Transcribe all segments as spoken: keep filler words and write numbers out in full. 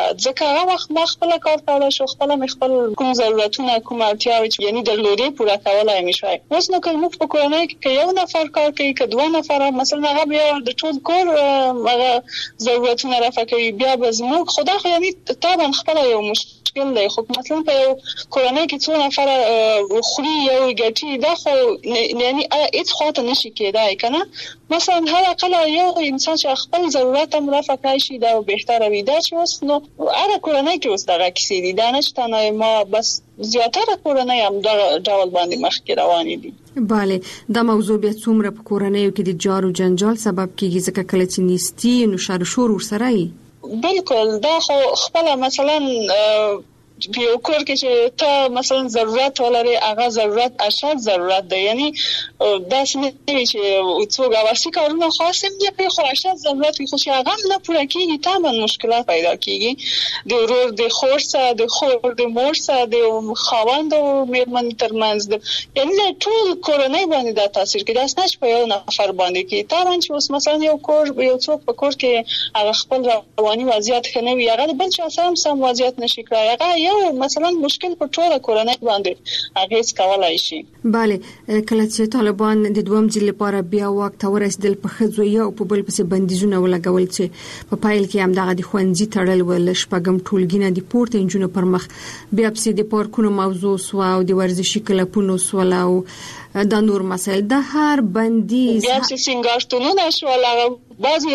ځکه هغه وخت ما خپل کار کولای شو، خپل مې خپل کوم ضرورتونه کوم اړتیاوې چې یعنی درلودې پوره کولای مې شوی. اوس نو کوم په کورنۍ کې یو نفر کار کوي، که دوه نفر مثلا هغه بیا د ټول کور هغه ضرورتونه رافع کوي، بیا به زموږ خدا خو یعنی طبعا خپل یو مشکل دی. خو مثلا په یو کورنۍ کې څو نفر خوري یو ګټي، دا خو یعنی هیڅ خاطر نشي کېدای کنه. مثلا هر اقل یو انسان چې خپل ضرورت هم رافع کوي شي دا بهتره وي. دا چې اوس نو هر کورنۍ کې اوس دغه کیسې دي، دا نشته نه ما بس زیاتره کورنۍ هم دا ډول باندې مخکې روانې دي. بله، دا موضوع بیا څومره په کورنۍ کې د جار او جنجال سبب کیږي، ځکه کله چې نیستی نو شر شور ورسره وي. بالکل، دا خو خپل مثلا په یو کور کې چې ته مثلا ضرورت ولري، هغه ضرورت اشد ضرورت دی، یعنی دا څنګه چې څوک واسي کارونه خاصم دي په خو اشد ضرورت وي، خو چې هغه نه پوره کیږي تمام مشکلات پیدا کیږي. د ورور د خور سره، د خور د مور سره، د خاوند او میرمن ترمنځ، یعنی ټول کورنۍ باندې دا تاثیر کوي. دا څنګه په یو نفر باندې کې تمام چې اوس مثلا یو کور یو څوک په کور کې هغه خپل رواني وضعیت خنوي، هغه بل چا سم سم وضعیت نشي کړای، هغه یو مثلا مشکل په ټوله کورنۍ باندې اغیز کولای شي. بله، کله چې طالبان د دوم ځل لپاره بیا واک ته ورسېدل، په ښځو یو په بل پسې بندیزونه ولګول چې په پایل کې هم دغه د ښوونځي تړل ول، شپږم ټولګي نه د پورته نجونو پر مخ، بیا پسې د پارکونو موضوع سو او د ورزشي کلبونو سو او دا نور مسائل، د هر بندیز بیا چې سنگارتونونه شو، بعضی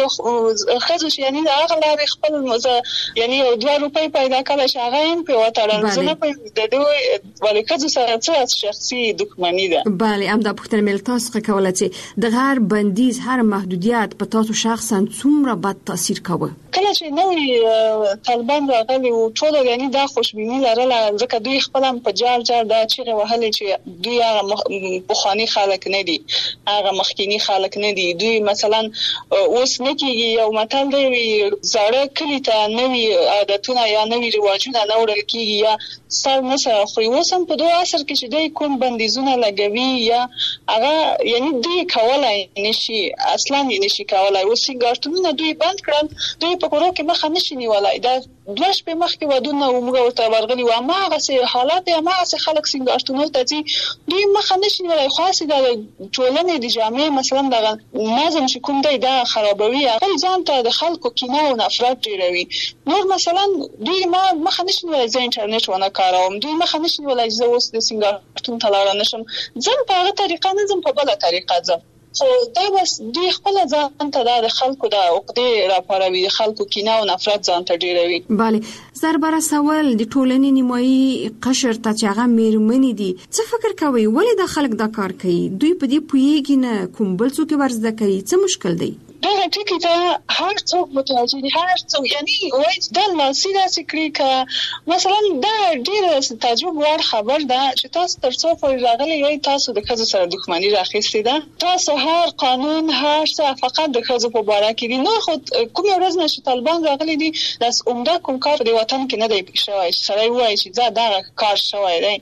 خزوش یعنی دا اغلب خپل مزه یعنی دوه روپۍ پیدا کړل چې هغه هم په وټړل زنه په د دوی ولې خزو سره څه شخصي دښمنی ده. بله، هم دا پوښتنه مې تاسو کوله چې د هر بندیز هر محدودیت په تاسو شخصا څومره بد تاثیر کوي؟ کله چې نوې طالبان راغلي او ټول یعنی دا خوشبینی لرله، ځکه دوی خپل په جار جار دا چې وهلې چې دوی هغه بخانی خلک نه دي، هغه مخکینی خلک نه دي. دوی مثلا اوس نکیږي یو متل دی زړه کلی ته نوې عادتونه یا نوې رواجونه نه وړل کیږي یا سر نه سره خو اوس هم په دوه عصر کې چې دوی کوم بندیزونه لګوي یا هغه یعنی دوی کولای نشي، اصلا یې نشي کولای. اوس سنگارتونونه دوی بند کړل، دوی په کورو کې مخه نشي نیولای. دا دوه شپې مخکې ودونه ومغه ورته ورغلي و، ما هغه حالات ما هغه خلک سنگارتونو ته دي دوی مخه نشي نیولای. خاصه د ټولنې د جامع مثلا د نظم چې کوم دی دا خرابوي، هغه ځان ته د خلکو کینه او نفرت ډیروي. نور مثلا دوی ما مخه نشي نیولای ز انټرنیټ ونه کاروم، دوی مخه نشي نیولای ز اوس د سنگارتون تلاره نشم، ځم په هغه طریقه نه ځم په بل طریقه ځم. خو دا بس دوی خپل ځان ته د خلکو د عقدې راپاروي، د خلکو کینه او نفرت ځان ته ډیروي. بله، ضربره سوال د ټولنې نیمایي قشر ته چې هغه میرمنې دي، څه فکر کوي ولې دا خلک دا کار کوي؟ دوی په دې پوهیږي نه کوم بل څوک ورزده کوي؟ څه مشکل دی؟ دا ټکی ته هر څوک متوجه دي، هر څوک یعنی وایي دا لاسي داسې کړي که مثلا دا ډېر تعجب وړ خبر ده چې تاسو تر څو پورې راغلي وایي تاسو د ښځو سره دښمني راخیستې ده، تاسو هر قانون هر څه فقط د ښځو په باره کې دي. نو خو کومه ورځ نه چې طالبان راغلي دي داس عمده کوم کار د وطن کې نه دی شوی چې سړی وایي چې دا دغه کار شوی دی،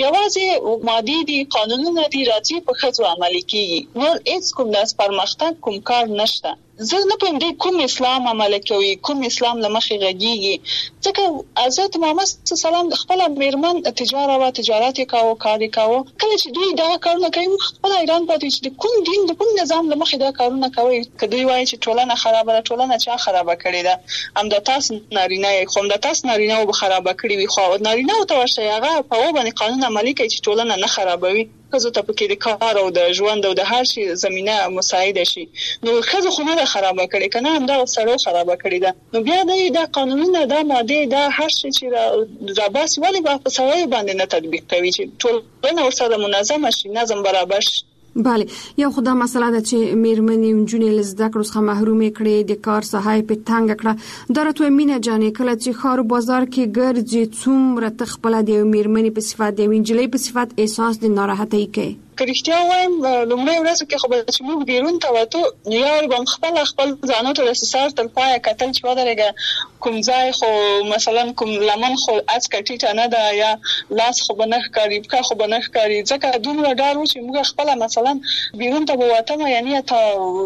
یوازې مادي دي، قانونونه دي راځي په ښځو عملي کېږي، نور هیڅ کوم داس پرمختګ کوم کار نشته. زه نه پوهیم دی کوم اسلام عمل کوي، کوم اسلام له مخې غږیږي، ځکه حضرت محمد صلی الله علیه وسلم د خپل میرمن تجارت او تجارت کاوه کار کاوه. کله چې دوی دا کارونه کوي خپل ایران پاتې چې د کوم دین د کوم نظام له مخې دا کارونه کوي، که دوی وایي چې ټولنه خرابه ده، ټولنه چا خرابه کړې ده؟ هم د تاسو نارینه خو هم د تاسو نارینه به خرابه کړې وي، خو نارینه ته ورشي هغه په و باندې قانون عملي کوي چې ټولنه نه خرابوي، ښځو ته پکې د کار او د ژوند او د هر شي زمينه مساعده شي. نو ښځو خو نه خرابه کړي کنه، هم دا سره خرابه کړي ده. نو بیا د قانونونه د ماده د هر شي چې را باسي ولی په سوي باندې نه تطبیق کوي چې ټولنه ورسره منظم شي، نظم برابر شي. بله، یو خدا مسله ده چې میرمنې نجونې له زده کړو څخه محرومې کړې، د کار ساحه په تنګ کړه. دا راته مینه جانې کله چې ښار بازار کې ګرځي څومره ته خپل د میرمنې په صفات د انجلۍ په صفات احساس د ناراحتۍ کوي؟ کریختیا وایم لومړی ورځ کې خو به چې موږ بیرون ته وته یو به خپل خپل ځانو ته سر تل پای کتل چې ودرېګه کوم ځای خو مثلا کوم لمن خو از کټیټه نه ده یا لاس خو بنخ کاری کا خو بنخ کاری ځکه دومره ډار و چې موږ خپل مثلا بیرون ته وته یعنی ته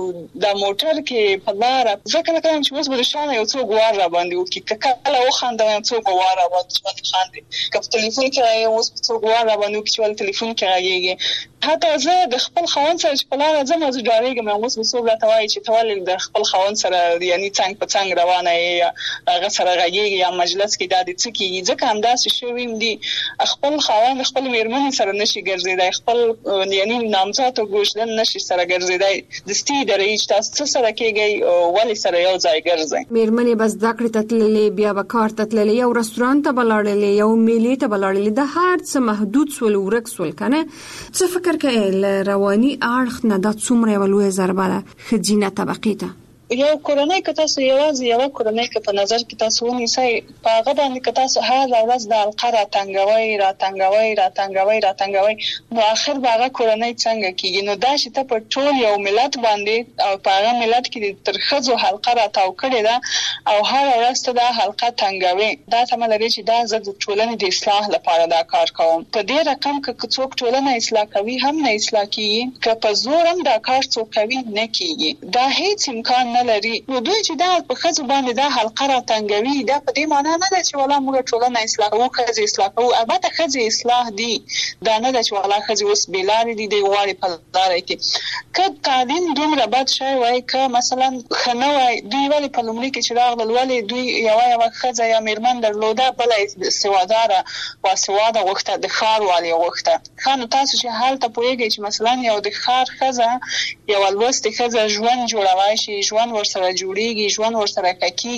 د موټر کې په لار ځکه کوم چې اوس به شانه یو څو غوار را باندې وکي کله وخاندم یو څو غوار را باندې خاندي کله ټلیفون کې اوس څو غوار را باندې وکي چې ټلیفون کې راګيږي حتی زه د خپل خاوند سره چې په لار ځم زه ډارېږم اوس به څوک راته وایي چې ته ولې د خپل خاوند سره یعنی څنګه په څنګه روانه یې هغه سره راګيږي یا مجلس کې د دې څه کې ځکه همداسې شویم دي خپل خاوند خپل میرمن سره نشي ګرځیدای خپل یعنی نامزاد او ګوشدن نشي سره ګرځیدای د ستې درې تاسو سره کېږي ولې سره یو ځای ګرځي میرمن بس ذکر تتللې بیا به کار تتللې یو رستورانت ته بلاړلې یو میلې ته بلاړلې د هر څه محدود سول ورک سول کنه څه فکر کې رواني اړخ نه د څومره ولوي ضربه ده خجینه طبقه ته یو کورنۍ که تاسو یوازې یو کورنۍ که په نظر کې تاسو ونیسئ په هغه باندې که تاسو هر ورځ د القا را تنګوي را تنګوي را تنګوي را تنګوي نو اخر به هغه کورنۍ څنګه کیږي نو دا چې ته په ټول یو ملت باندې او په هغه ملت کې تر خزو حلقه را تاو کړي دا او هر ورځ ته د حلقه تنګوي دا څه ملي چې دا زه د ټولنې د اصلاح لپاره دا کار کوم په دې رقم که څوک ټولنه اصلاح کوي هم نه اصلاح کیږي که په زور هم دا کار څوک کوي نه کیږي دا هیڅ امکان لري نو دوی چې دا په خزو باندې دا حلقه را تنګوي دا په دې معنی نه ده چې ولا موږ ټولنه اصلاح کوو خزي اصلاح کوو البته خزي اصلاح دي دا نه ده چې ولا خزي اوس بلاري دي د غواړي په لار کې که تعلیم دومره بد شي وای که مثلا خنوي دوی ولی په لومړي کې چې راغلل ولی دوی یو یو خزه یا میرمن درلوده بل سواداره او سواده وخته د خار والی وخته خانو تاسو چې حالت پوهیږئ چې مثلا یو د خار خزه یو الوست خزه ژوند جوړوي شي ژوند ورسره جوړیږي ژوند ورسره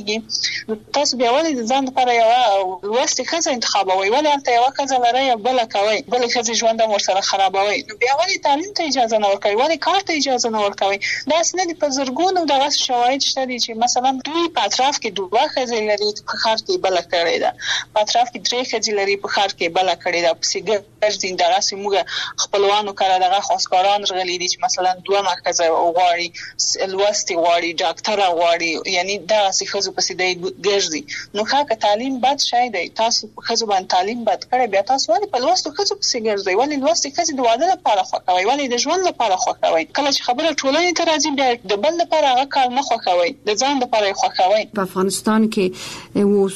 کېږي تاسو بیا ولې د ځان لپاره یو الوست خزه انتخابوي ولې انت یو خزه لري بل کوي بل خزه ژوند ورسره خرابوي نو بیا ولې تعلیم ته اجازه نه ورکوي ولې کار ته اجازه نه ورکوي دا اسنه د پزرګونو دغه شواهد شته دي چې مثلا دوی په اطراف کې دوه خزه لري په خار کې بل کړی دا په اطراف کې درې خزه لري په خار کې بل کړی دا په سیګر دین دغه سیمه خپلوانو کړه دغه خاصکاران غلي دي چې مثلا دوه مرکز غواړي الوست غواړي ډاکټر غواړي یعنی دا څه خزو پسې دی ګرځي نو ښه تعلیم بد شي دی تاسو خزو باندې تعلیم بد کړی بیا تاسو ولې په لوستو خزو پسې ګرځي ولې لوستي خزو د واده لپاره خوښوي ولې د ژوند لپاره خوښوي کله چې خبره ټولنې ته راځي بیا د بل لپاره هغه کار نه خوښوي د ځان لپاره خوښوي په افغانستان کې اوس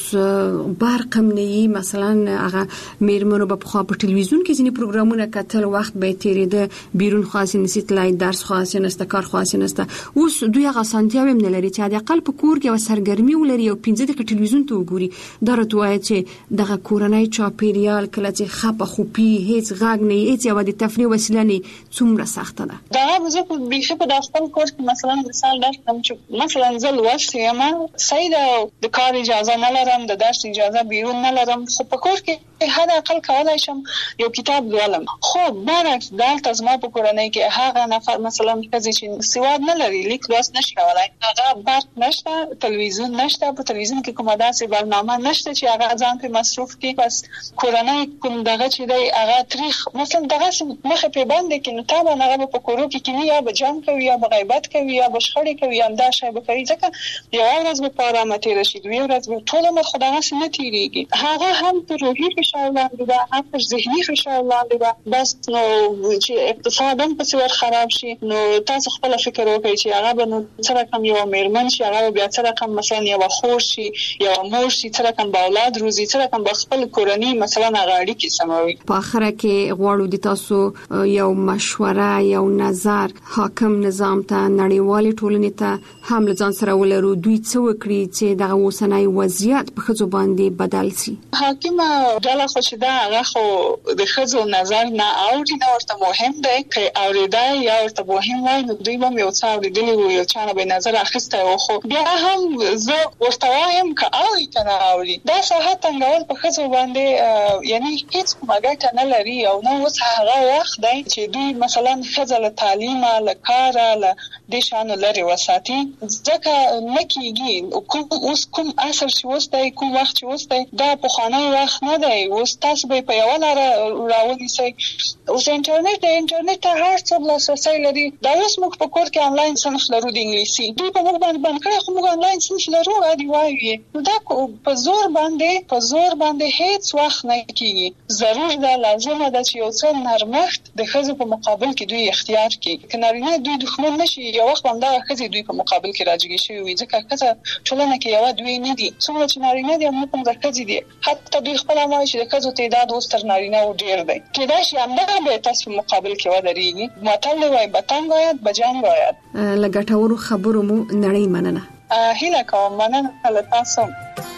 برقم نه مثلا هغه میرمنو په خوا په ټلویزیون کې ځینې پروګرامونه کتل وخت به تیرېده بیرون خاصه نسیت لای درس خاصه نسته کار خاصه نسته اوس دوی هغه سانتیاو هم نه لري چې د خپل په کور کې و سرګرمي ولري او پنځه دقیقې ټلویزیون ته وګوري دا راتوي چې دغه کورنۍ چاپیریال کله چې خپه خوپی هیڅ غاګ نه هیڅ یو د تفریح وسیله نه څومره سخته ده دا زه په بیخي په خپل کور کې مثلا مثال درکم چې مثلا زه لوست یم سید د کار اجازه نه لرم د درس اجازه بیرون نه لرم خو په کور کې هدا اقل کولای شم یو کتاب لولم خو برعکس دلته زما په کورنۍ کې هغه نفر مثلا چې سواد نه لري لیک لوست نشي کولای هغه برق نشته ټلویزیون نشته په ټلویزیون کې کومه داسې برنامه نشته چې هغه ځان په مصروف کې بس کورنۍ کوم دغه چې دی هغه تاریخ مثلا دغه مخه په باندې کې نو تابع هغه په کورو کې کې یا به جام کوي یا به غیبت کوي یا به شخړې کوي هم دا شی به کوي ځکه یو ورځ په آرامه تیر شي دوی ورځ ټول مخ خدای سره تیریږي هغه هم په روحي فشار لاندې ده هم په ذهني فشار لاندې ده بس نو چې اقتصاد هم په څیر خراب شي نو تاسو خپل فکر وکړئ چې هغه به نو څه رقم یو میرمن شي هغه بیا څه رقم مثلا یو خور شي یو مور شي څه رقم به اولاد روزي څه رقم به خپل کورنۍ مثلا هغه اړیکې سموي په اخره کې غواړو د تاسو یو مشوره یو نظر حاکم نظام ته نړیوال ټولنې ته هم لزان سره ولرو دوی څه وکړي چې دغه اوسنۍ وضعیت په خځو باندې بدل شي حاکم ډله خو چې دا هغه خو د خځو نظر نه اوري نه ورته مهم دی که اوریدای یا ورته مهم وای نو دوی هم یو څه اوریدلی وي یو چا نه به نظر اخیسته او خو بیا هم زه ورته وایم که اوري کنه اوري دا ساحه څنګه په خزو باندې یعنی هیڅ مګټه نه لري او نو اوس هغه وخت دی چې دوی مثلا خزل تعلیم له کار له د شان لري وساتي ځکه نکېږي کوم اوس کوم اثر چې اوس دی کوم وخت چې اوس دی دا په خانه وخت نه دی اوس تاسو به په یو لار راولي سي اوس انټرنیټ د انټرنیټ هر څه لاسرسي لري دا اوس موږ په کور کې انلاین صنف لرو د انګلیسي دوی په موږ باندې باندې کړی خو موږ انلاین صنف لرو غواړي وایي دا په زور باندې په زور باندې هیڅ وخت نه کیږي ضرور ده لازمه ده چې یو څه نرمښت د ښځو په مقابل کې دوی اختیار کړي که نارینه دوی دښمن نشي یو وخت هم دغه ښځې دوی په مقابل کې راجګې شوي وي ځکه ښځه ټولنه کې یوه دوی نه دي څومره چې نارینه دي همدومره د ښځې دي حتی دوی خپله هم وایي چې د ښځو تعداد اوس تر نارینهو ډېر دی کېدای شي همدغه به تاسو په مقابل کې ودرېږي متل دی وایي بتنګ آید به جنګ آید. له ګټورو خبرو مو نړۍ مننه. هیله کوم مننه له تاسو.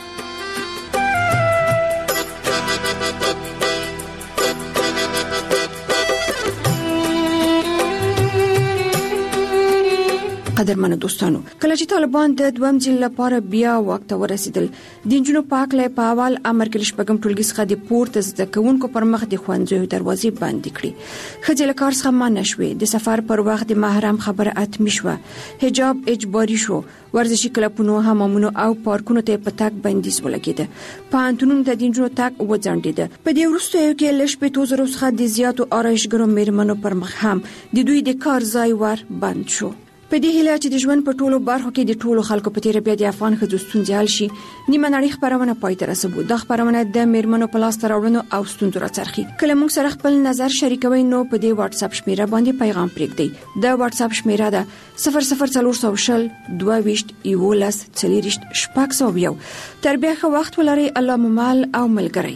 قدرمنو دوستانو کله چې طالبان د دویم ځل لپاره بیا وخت ورسېدل د جنونو پاکله په اول امر کې شپږم ټولګي څخه د پورته زده کوونکو پر مخ د خوندزو دروازې بندې کړې خځې له کار څخه منع شوې د سفر پر وخت د محرم خبره اتمی شوه حجاب اجباري شو ورزشي کلبونو حمامونو او پارکونو ته په تک بندیز ولګېده پانتونونو ته د جنونو تک وځنډېده په دې وروسته یو کې لږ په توزر څخه د زیاتو آرایشګرو میرمنو پر مخ هم د دوی د کار ځای ور بند شو په دې هیله چې د ژوند په ټولو برخو کې د ټولو خلکو په تیر بیا د افغان ښځو ستونزې حل شي نیمه نړۍ خبرونه پای ته رسوي د خبرونه د میرمنو په لاس راوړنو او ستونزو راڅرخي کله موږ سره خپل نظر شریکوي نو په دې واتس اپ شمیره باندې پیغام پرېږدئ د واتس اپ شمیره ده صفر صفر څلور سوه شل دوه ویشت یولس څلوېښت شپږ سوه یو تر بیا ښه وخت ولرئ الله مو مل او ملګری.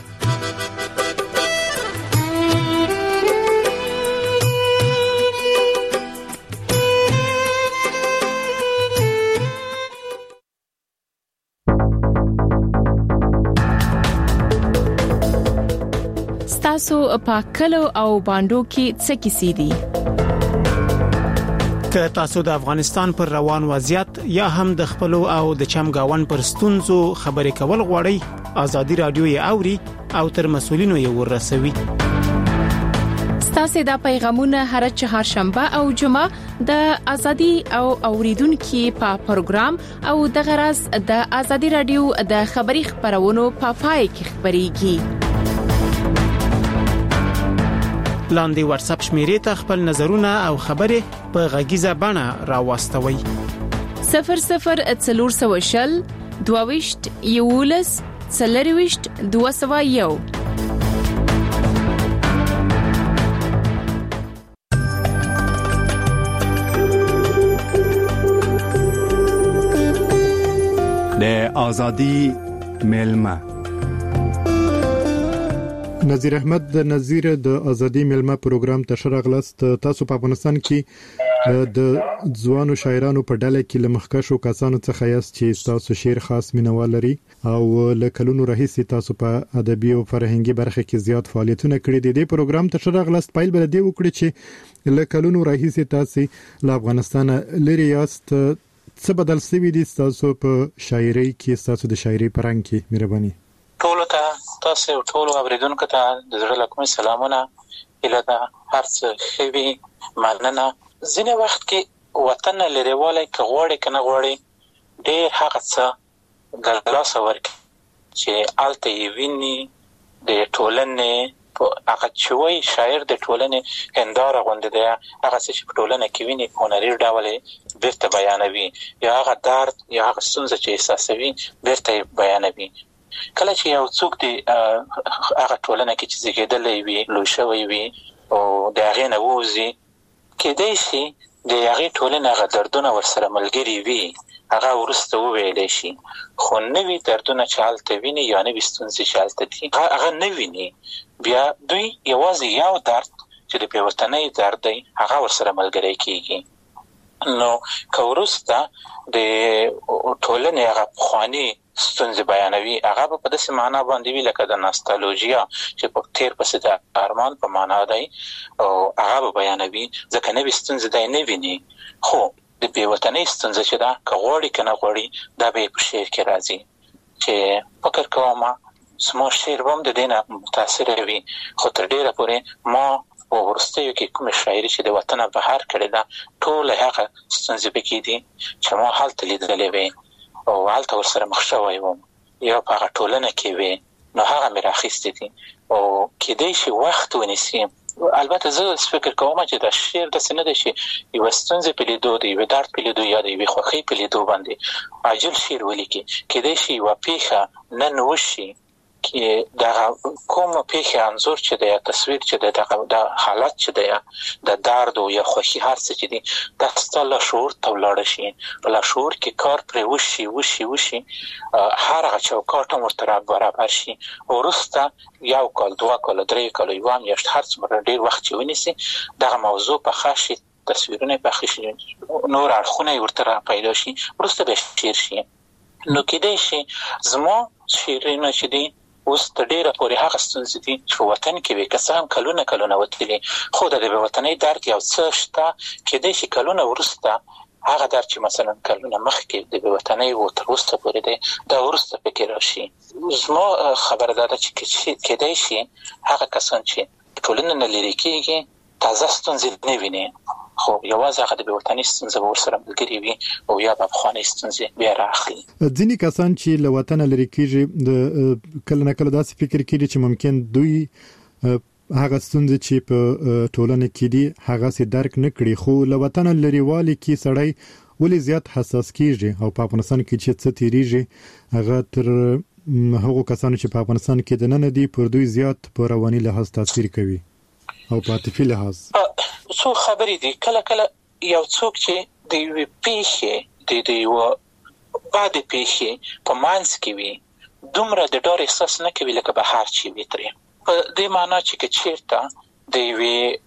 تاسو پاکلو او باندو کې څه کیسې دي که تاسو د افغانستان پر روان وضعیت یا هم د خپل او د چمګاون پر ستونزو خبرې کول غواړئ ازادي رادیو یې اوري او تر مسولینو یې ورسوي تاسو دا پیغامونه هر چهارشنبه او جمعه د ازادي او اوریدونکو په پروګرام او د غرض د ازادي رادیو د خبري خبرونو په پای کې خبريږي لاندې واتس اپ شمیرې ته خپل نظرونه او خبرې په غږیزه بڼه راوستوي صفر صفر څلور سوه شل دوه ویشت یولس څلوېښت دوه سوه یو. د ازادي ملما نظیر احمد د نظیر د ازادي ملما پروګرام ته شرغلست تاسو په افغانستان کې د ځوانو شاعرانو په ډله کې لمخکشو کسانو څخه یاست چې تاسو شعر خاص مینوال لري او لکلونو راهیسې تاسو په ادبي او فرهنګي برخه کې زیات فعالیتونه کړي دي د پروګرام ته شرغلست پایل بل دی وکړي چې لکلونو راهیسې تاسو له افغانستان لري یاست څه بدل سوي دي تاسو په شاعري کې تاسو د شاعري پرنګ کې مهرباني ټول ته تاسو ټول اوریدونکو ته د زړه له کومې سلامونه اله دا هر څه خوي مننه ځینې وخت کې وطن لريواله کې غوړې کنه غوړې ډېر هغه څه د لاس ورک چې الته یې ویني د ټولنې په هغه چوي شاعر د ټولنې هنداره غوند دی هغه چې په ټولنه کې ویني په نړۍ ډول بیرته بیانوي یا هغه درد یا هغه ستونزه چې احساسوي بیرته بیانوي کله چې یو څوک دی هغه ټولنه کې چې زیږیدلې وي لوی شوی وي او د هغې نه ووځي کېدای شي د هغې ټولنې هغه دردونه ورسره ملګري وي هغه وروسته وویلی شي خو نوي دردونه چې هلته ویني یا نوي ستونزې چې هلته دي هغه نه ویني بیا دوی یوازې یو درد چې د پیوستنۍ درد دی هغه ورسره ملګری کېږي نو که وروسته د ټولنې هغه پخواني ستونزې بیانوي هغه په داسې معنا باندې وي لکه د ناستالوژیا چې په تیر پسې د ارمان په معنا دی او هغه بیانوي ځکه نوې ستونزې دی نه ویني خو د بیوطنۍ ستونزه چې دا کغوړي کنه غوړي دا به په شعر کې راځي چې فکر کوم سمو شعر هم د دینه متاثر وي خو تر ډیره پورې ما په ورستیو کې کوم شاعري چې د وطن بهر کړی دا ټول هغه ستونزې پکې دي چې ما حالت لیدلې وي او حالت ورسره مخ شوی وم یا په هغه ټولنه کې وي نو هغه مې راخیستې دي او کېدای شي وخت ونیسي. البته زه فکر کوم چې دا شعر د سند شي یو ستونزې په لیدو دی یو درد په لیدو یا د یو خوخي په لیدو باندې عاجل شعر ولیکي کېدای شي یو پیښه نن وشي کې دا کوم پیښه انزور چې د تصویر چې د حالت چې د د درد او یا خوخي هر څه چې دي د ستل شعور ته ولاړ شي ول شعور کې کار پر وشي وشي وشي هر هغه چوکاټ مرتبه برابر شي ورسته یو کال دوه کال درې کال یو هم یشت هر څومره ډیر وخت ونیسي دغه موضوع په خاصه تصویرونه په خاصه نور اړخونه ورته پیدا شي ورسته به شعر شي. نو کېدای شي زمو شعرونه چې دي اوس د ډیره پورې هغه ستونزې دي چې وطن کې وي که څه هم کلونه کلونه وتلي خو د وطنۍ درد یو څه شته کېدای شي کلونه وروسته هغه درد چې مثلا کلونه مخکې د وطنۍ و تر اوسه پورې دی دا وروسته پکې راشي. زما خبره ده چې کېدای شي هغه کسان چې ټولنه نه لري کېږي تازه ستونزې نه ویني خو یوازې هغه د وطنۍ ستونزې ورسره ملګري وي او یا په خواني ستونزې بیا راخلي. ځینې کسان چې له وطن لري کېږي د کله نه کله داسې فکر کوي چې ممکن دوی هغه ستونزې چې په ټولنه کې دي هغه سي درک نه کړي خو له وطن لري والي کې سړی ولې زیات حساس کیږي او په افغانستان کې چې څه تیریږي هغه تر هغه کسانو چې په افغانستان کې د نن دي پر دوی زیات په رواني لحاظ تاثیر کوي او په عاطفي لحاظ. څو خبرې دي کله کله یو څوک چې د یو پیښې د د یو بعد پیښې په مانس کې وي دومره د ډار احساس نه کوي لکه بهر چې وي ترې په دې معنی چې چیرته د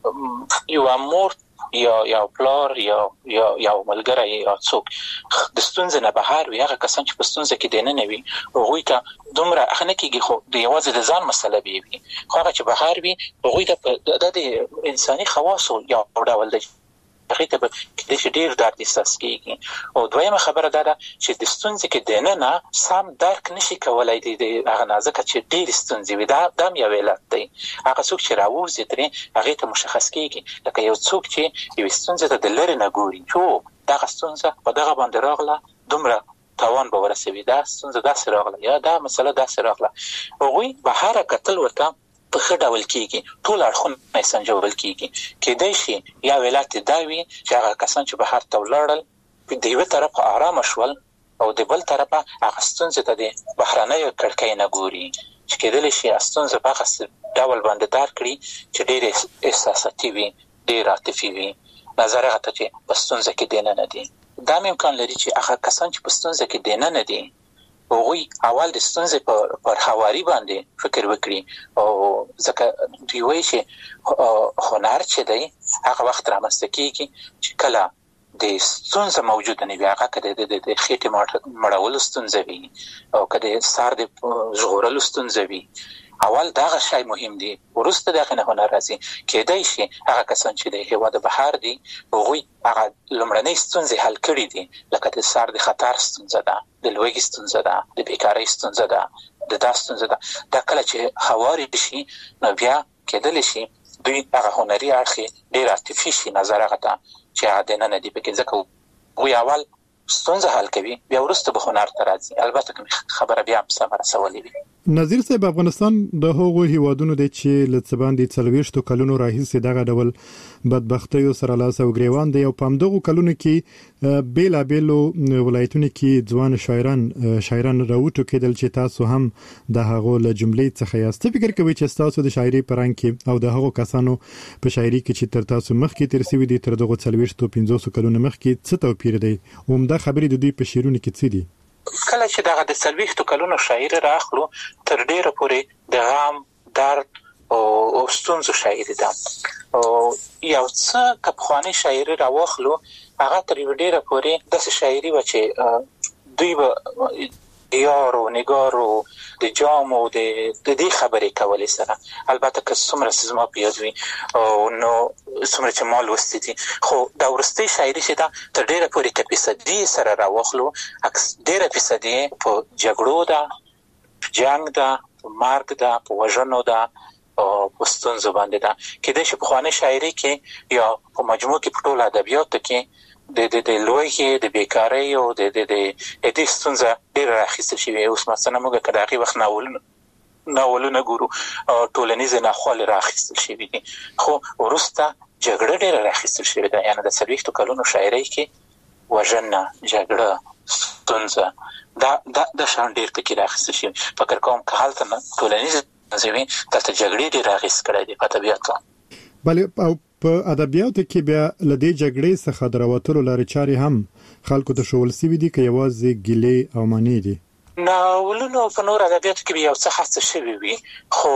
یو یو امور یا یا پلار یا یا یا ملګری یا څوک د ستونزې نه بهر وي هغه کسان چې په ستونزه کې دینه نه وي هغه ته دومره اخنه کېږي خو د یوازې د ځان مسله وي خو هغه چې بهر وي هغه د د انساني خواص یا ډول د هغه ته د دې ډیر درد احساس کیږي او دویمه خبره ده چې د ستونزې کې دینه نه سم درک نشي کولای دی هغه نازک چې ډیر ستونزې وي دا د یو علت دی هغه څوک چې راوځي ترې هغه ته مشخص کیږي لکه یو څوک چې یو ستونزې ته د لری نه ګوري چې دا ستونزه په دغه باندې راغله دومره تاوان به ورسوي دا ستونزه داسې راغله یا دا مسله داسې راغله هغوی به هر کتل ورته په ښه ډول کېږي ټول اړخونه سنجول کېږي کېدای شي یا ولایت دا وي چې هغه کسان چې بهر ته ولاړل د یوه طرفه آرام شول او د بل طرفه هغه ستونزې ته د بهرنیو کړکۍ نه ګوري چې کېدلی شي ستونزه په هغه ډول باندې دار کړي چې ډېر احساساتي وي ډېر عاطفي وي نظر هغه ته چې په ستونزه کې دینه نه دي دا امکان لري چې هغه کسان چې په ستونزه کې دینه نه دي هغوی اول د ستونزې په پر حواري باندې فکر وکړي او ځکه دوی وایي چې هنر چې دی هغه وخت رامنځته کېږي چې کله د ستونزه موجوده نه وي هغه که د خېټې مړولو ستونزه وي او که د سر د ژغورلو ستونزه وي اول دغه شی مهم دی ورسته دغه نه هنر راځي کېدای شي هغه کسان چې د هیواد بهر دي هغوی هغه لومړنۍ ستونزې حل کړي دي لکه د سر د خطر ستونزه ده د لوږې ستونزه ده د بیکارۍ ستونزه ده د دا ستونزه ده دا کله چې هواري شي نو بیا کېدلی شي دوی هغه هنري اړخ ډېر عاطفي شي نظر هغه ته چې هغه د نن دي پکې ځکه هغوی اول ستونزه حل کوي بیا وروسته به هنر ته راځي البته کوم خبره بیا هم سمه رسولې وي. نظیر صاحب افغانستان د هغو هیوادونو دی چې له څه باندې څلوېښتو کلونو راهیسې دغه ډول بدبختیو سره لاس او ګریوان دی او په همدغو کلونو کې بېلابېلو ولایتونو کې ځوان شاعران شاعران راوټوکېدل چې تاسو هم د هغو له جملې څخه یاست. څه فکر کوئ چې ستاسو د شاعري په رنګ کې او د هغو کسانو په شاعري کې چې تر تاسو مخکې تېر شوي دي تر دغو څلوېښتو پنځوسو کلونو مخکې څه توپیر دی عمده خبرې د دوی په شعرونو کې څه دي؟ کله چې دغه د څلوېښتو کلونو شاعري راخلو تر ډیره پورې د غم درد او ستونزو شاعري ده او یو څه که پخوانۍ شاعري راواخلو هغه تر یوه ډیره پورې داسې شاعري وه چې دوی به یار او نگار او د جام او د دې خبرې کولې سره البته که څومره زما په یاد وي نو څومره چې ما لوستي دي خو دا وروستۍ شاعري چې ده تر ډېره پورې که فیصدي سره راواخلو ډېره فیصدي په جګړو ده، په جنګ ده، په مرګ ده، په وژنو ده او په ستونزو باندې ده. کېدای شي پخوانۍ شاعري کې یا په مجموع کې په ټولو ادبیاتو کې د د د لوږې د بیکارۍ او د د د دې ستونزه ډېره راخیستل شوې. اوس مثلا موږ که د هغې وخت ناولونه ناولونه ګورو ټولنیزې ناخوالې راخیستل شوي دي، خو وروسته جګړه ډېره راخیستل شوې ده. یعنې د څلوېښتو کلونو شاعرۍ کې وژنه، جګړه، ستونزه دا دا د شان ډېر پکې راخیستل شوي. فکر کوم که هلته نه ټولنیزې ستونزې وي دلته جګړې ډېر اغېز کړی دی په ادبیاتو. بلې او په ادبیاتو کې بیا له دې جګړې څخه د راوتلو لارې چارې هم خلکو ته ښوول سوي دي که یوازې ګیلې او مانې دي؟ ناولونو په نور ادبیاتو کې یو څه هڅه شوې وي، خو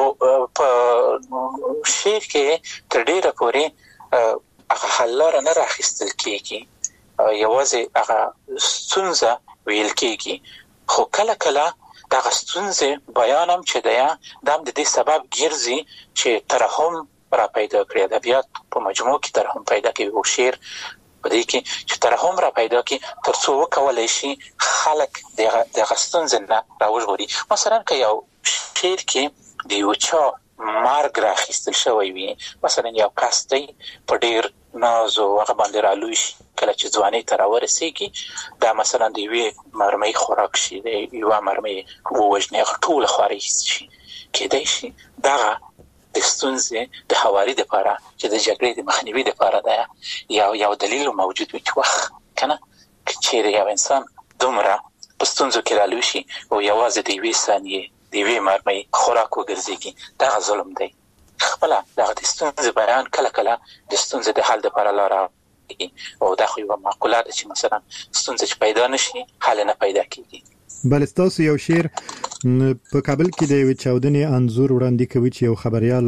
په شعر کې تر ډېره پورې هغه حل لاره نه راخیستل کېږي، یوازې هغه ستونزه ویل کېږي. خو کله کله دغه ستونزې بیان هم چې دی دا هم د دې سبب ګرځي چې ترحم را پیدا کړي. ادبیات په مجموع کې ترحم پیدا کوي او شعر په دې کې چې ترحم را پیدا کړي تر څو وکولای شي خلک دغه ستونزې نه راوژغوري. مثلا که یو شعر کې د یو چا مرګ راخیستل شوی وي، مثلا یو کس دی په ډېر ناز او هغه باندې رالوی شي، کله چې ځوانۍ ته راورسېږي دا مثلا د یوې مرمۍ خوراک شي، د یوه مرمۍ ووژني، هغه ټوله خوارۍ شي. کېدای شي دغه د ستونزې د هواري دپاره چې د جګړې د مخنیوي دپاره ده یو یو دلیل موجود وي چې وخت کنه که چیرې یو انسان دومره په ستونزو کې رالوی شي او یوازې د یوې ثانیې د یوې مرمۍ خوراک وګرځېږي، دغه ظلم دی. خپله دغه د ستونزې بیان کله کله د ستونزې د حل دپاره لاره او دا خو یوه معقوله ده چې مثلا ستونزه چې پیدا نشي حل نه پیدا کېږي. بل ستاسو یو شعر په کابل کې د یوې چاودنې انځور وړاندې کوي چې یو خبريال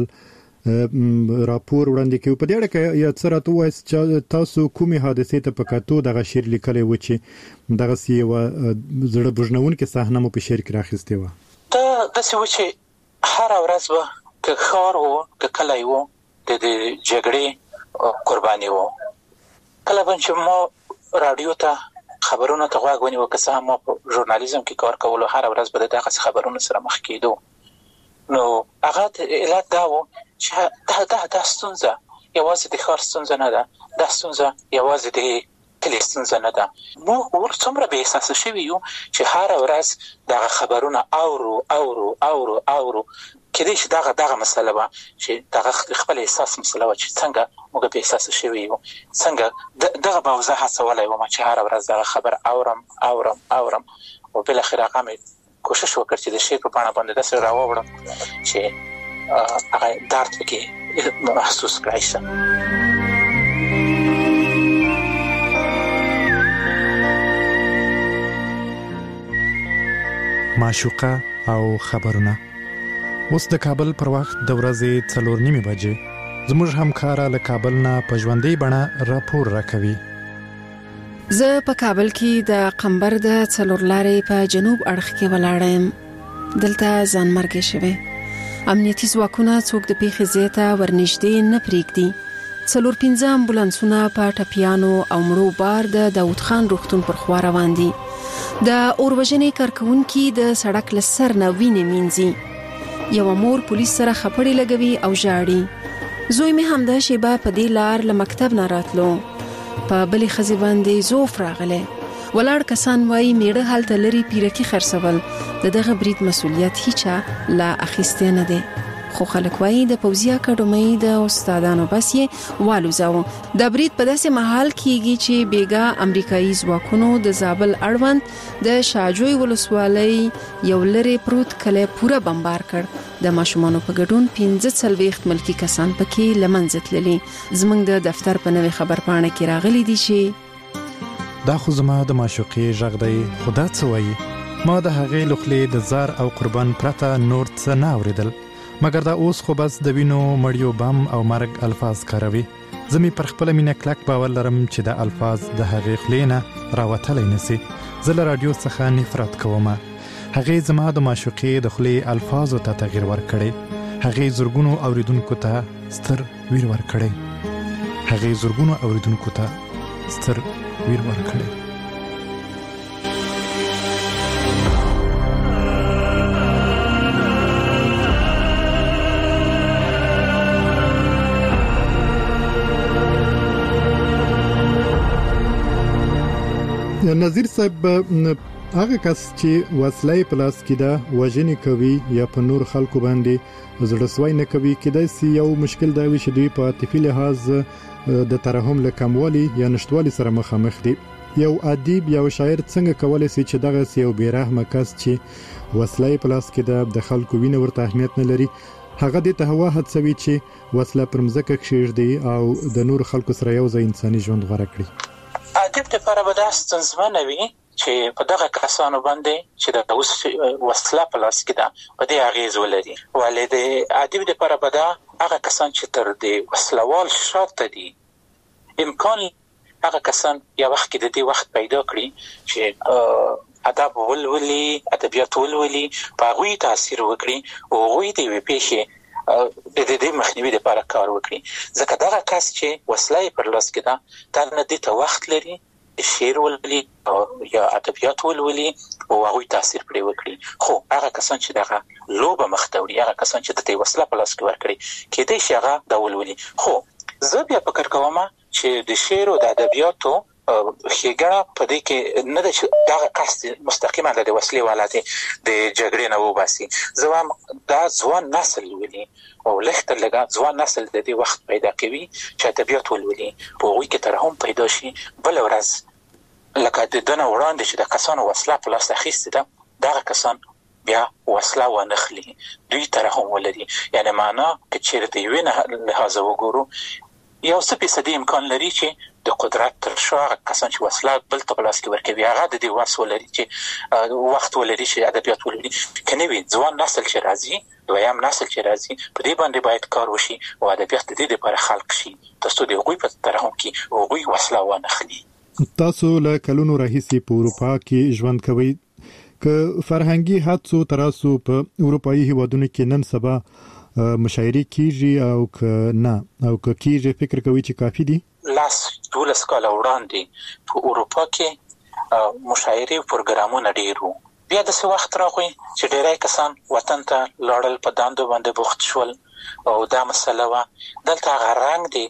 راپور وړاندې کوي. په دې اړه کې یا څه راته وایي چې تاسو کومې حادثې ته په کتو دغه شعر لیکلی و چې دغه سی یو زړه بوژنونکې صحنه مو په شعر کې راخیستې وه؟ دا داسې و چې هره ورځ به که ښار و که کلی و د جګړې قرباني و. کله به چې ما راډیو ته خبرونه ته غوږ ونیو، که څه هم ما په ژورنالیزم کې کار کولو هره ورځ به د دغسې خبرونو سره مخ کېدو. نو هغه علت دا و چې دا دا دا ستونزه یوازې د ښار ستونزه نه ده، دا ستونزه یوازې د کلي ستونزه نه ده. موږ ور څومره بې احساسه شوي یو چې هره ورځ دغه خبرونه اورو اورو اورو اورو. کېدای شي دغه دغه مسله وه چې دغه خپل احساس مسله وه چې څنګه موږ بې احساسه شوي یو، څنګه دغه به زه هڅولی وم چې هره ورځ دغه خبر اورم اورم اورم او بالاخره هغه مې کوشش وکړ چې د شعر په بڼه باندې داسې راووړم چې هغه درد پکې محسوس کړی شم. معشوقه او خبرونه. اوس د کابل پر وخت د ورځې څلور نیمې بجې زموږ همکاره له کابل نه په ژوندۍ بڼه راپور راکوي. زه په کابل کې د قمبر د څلور لارې په جنوب اړخ کې ولاړم. دلته ځانمرګي شوی. امنیتي ځواکونه څوک د پیښې ځای ته ورنږدې نه پرېږدي. څلور پنځه امبولانسونه په ټپیانو او مړو بار د داود خان روغتون پر خوا روان دي. د اوروژنې کارکونکي د سړک له سر نه وینې مینځي. یو مور پولیس سره خپړې لګوي او ژاړي. زوی مې همدا شیبه په دې لار له مکتب نه راتلو. په بلې ښځې باندې زوف راغلی. ولاړ کسان وایي میړه هلته لري پیرکي خرڅول، د دغه برید مسؤلیت هیچا لا اخیستی نه دی. خو خلک وایي د پوځي اکاډمۍ د استادانو بس یې والوځاوه. د برید په داسې مهال کېږي چې بیګا امریکایي ځواکونو د زابل اړوند د شاجوی ولسوالۍ یو لرې پروت کلی پوره بمبار کړ. د ماشومانو په ګډون پنځه څلوېښت ملکي کسان پکې له منځه تللي. زموږ د دفتر په نوې خبرپاڼه کې راغلي دي چې دا خو زما د معشوقې غږ دی، خو دا څه وایي؟ ما د هغې له خولې د زار او قربان پرته نور څه نه اورېدل، مګر دا اوس خو بس د وینو مړیو بم او مرګ الفاظ کاروي. زه مې پر خپله مینه کلک باور لرم چې دا الفاظ د هغې خولې نه راوتلی نسي. زه له راډیو څخه نفرت کوم. هغه زما د معشوقې د خلې الفاظو ته تغیر ورکړي، هغه زرګونو اوریدونکو ته ستر ویر ورکړي، هغه زرګونو اوریدونکو ته ستر ویر ورکړي. نظیر صاحب، هغه کس چې وسلې پلاس کې دا وژنې کوي یا په نور خلکو باندې زړسوي نه کوي، کېدای شي یو مشکل دا وي چې دوی په عاطفي لحاظ د ترحم له کموالي یا نشټوالي سره مخامخ دي. یو ادیب یا شاعر څنګه کولای شي چې دغه یو بیرحمه کس چې وسلې پلاس کې دا د خلکو وینه ورته اهمیت نه لري، هغه د تهوا هڅوي چې وسله پر مځکه کښېږدي او د نور خلکو سره یو ځای انساني ژوند غوره کړي. ادب د لپاره به دا ستونزمنه وي چې په دغه کسانو باندې چې د اوس وسله په لاس کې ده په دې اغیز ولري، ولې د ادب د لپاره به دا هغه کسان چې تر دې وسلوال شاته دي امکان هغه کسان یا وخت کې د دې وخت پیدا کړي چې ادب ولولي، ادبیات ولولي، په هغوی تاثیر وکړي او هغوی د یوې پیښې د دې مخنیوي لپاره کار وکړي. ځکه دغه کس چې وسله پر لاس کې ده دا نه د ته وخت لري شعر ولولي یا ادبیات ولولي او هغوی تاثیر پرې وکړي، خو هغه کسان چې دغه لوبه مختوري، هغه کسان چې د دې وسله په لاس کې ورکړي کېدای شي هغه دا ولولي. خو زه بیا فکر کوم چې د شعر او د ادبیاتو ښېګڼه په دې کې نه ده چې دغه قصد مستقیما د وسلې والاتې د جګړې نه وباسي. زه وایم دا ځوان نسل ولولي او لږ لږه ځوان نسل د دې وخت پیدا کوي چې ادبیات ولولي، په هغوی کې ترحم پیدا شي. بل ورځ لکه د دنه وړاندې چې د کسانو وسله په لاس اخیستې ده دغه کسان بیا وسله ونخلي، دوی ترحم ولري. یعنی معنا که چیرې د یوې نه لحاظه وګورو یو څه فیصدي امکان لري چې د قدرت تر شا هغه کسان چې وسله بل ته په لاس کې ورکوي هغه د دې وس ولري چې وخت ولري چې ادبیات ولري. که نه وي ځوان نسل چې راځي، دویم نسل چې راځي، په دې باندې باید کار وشي او ادبیات د دې لپاره خلق شي تر څو د هغوی په ترحم کې هغوی وسله ونخلي. تاسو له کلونو راهیسې په اروپا کې ژوند کوئ، که فرهنګي حادثو تراسو په اروپایي هیوادونو کې نن سبا مشاعرې کیږي او که نه او که کیږي فکر کوي چې کافي دي؟ لاس دولس کاله وړاندې په اروپا کې مشاعرې او پروګرامونه ډېر وو. بیا داسې وخت راغی چې ډېری کسان وطن ته لاړل، په دندو باندې بوخت شول او دا مسله وه. دلته هغه رنګ دی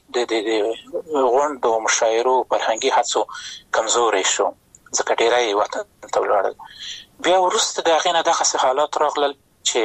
د غونډو او مشاعرو فرهنګي هڅو کمزوری شو ځکه ډېری وطن ته ولاړل. بیا وروسته د هغې نه دغسې حالات راغلل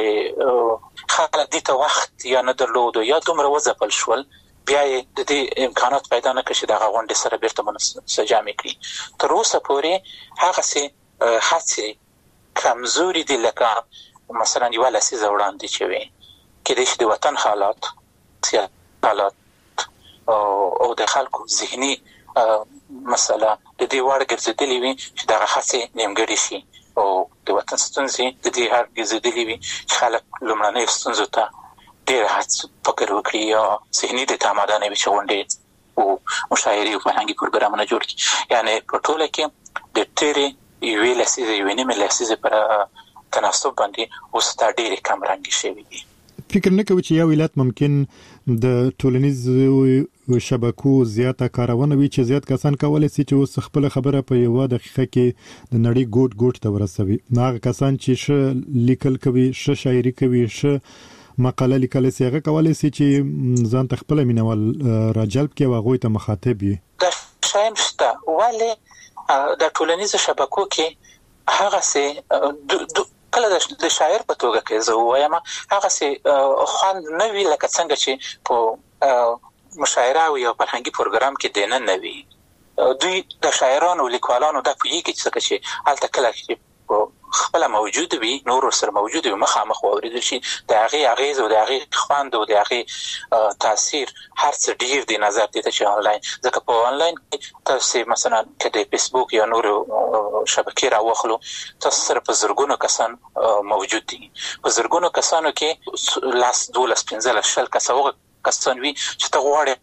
چې خلک دې ته وخت یا نه درلودو یا دومره وځپل شول، بیا یې د دې امکانات پیدا نه کړ چې دغه غونډې سره بیرته منسجمې کړي. تر اوسه پورې هغسې هڅې کمزوري دي لکه مثلا یوه لسیزه وړاندې چې وې، کېدای شي د وطن حالات، سیاسي حالات او د خلکو ذهني مسله د دې وړ ګرځېدلې وي چې دغه هڅې نیمګړې شي او د وطن ستونزې د دې هر ګرځېدلې وي چې خلک لومړنیو ستونزو ته ډېر هڅه فکر وکړي یا ذهني د تعمده نه وي چې غونډې او مشاعرې او فرهنګي پروګرامونه جوړ کړي. یعنې په ټوله کې د تېرې یوې لسیزې یوې نیمې لسیزې پر تناسب باندې اوس دا ډېرې کم رنګې شوي دي. فکر نه کوي چې یو ولایت ممکن د ټولنیزو شبکو زیاته کارونه وي چې زیات کسان کولای شي چې اوس خپل خبره په یو دقیقه کې د نړۍ ګوټ ګوټ ته ورسوي. هغه کسان چې ش لیکل کوي، ش شاعري کوي، ش مقاله لیکل شي، هغه کولای شي چې ځان ته خپل مینوال راجلب کړي او هغه ته مخاطب وي. دا شایم شته، ولې د ټولنیزو شبکو کې هغه سه کله د شاعر په توګه کې زه وایم هغه سه خوند نه وی لکه څنګه چې په مشاعره او یو فرهنګي پروګرام کې دینه نه وی. دوی د شاعرانو او لیکوالانو د پوهیږي چې هلته کله چې خپل موجود وي، نور سره موجود وي، مخامخ واوریدل شي، د هغه اغیز او د هغه خوند او د هغه تاثیر هر څه ډیر دی نظر دي چې آنلاین. ځکه په آنلاین تاسو مثلا کله فیسبوک یا نور شبکې راوخلو تاسو سره په زرګونو کسان موجود دي. په زرګونو کسانو کې لاس دولس پنځه شل کسان وي چې ته غواړې